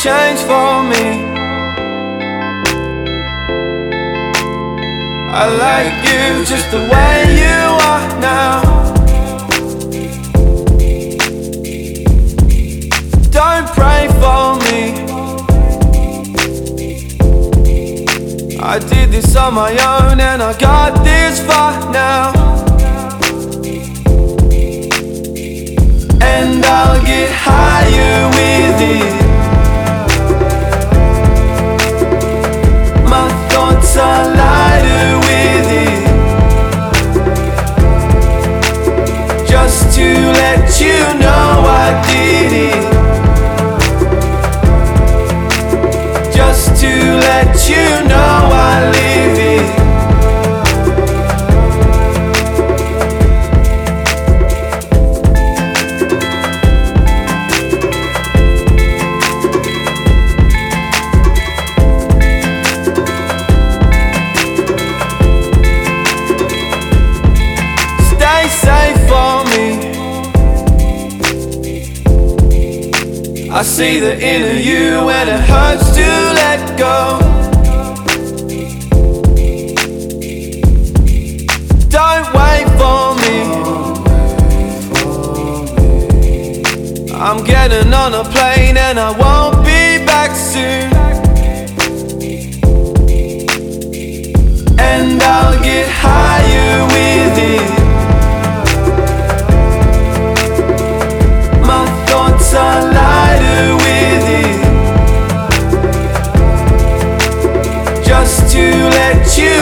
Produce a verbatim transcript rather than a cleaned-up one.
change for me. I like you just the way you are now. Don't pray for me. I did this on my own and I got this far now. And I'll get higher with it. My thoughts are lighter with it. Just to let you know I did it. Just to let you know I live it. Stay safe for me. I see the inner you when it hurts to let go. Don't wait for me. I'm getting on a plane and I won't be back soon. And I'll get higher with it. My thoughts are lighter with it. Just to let you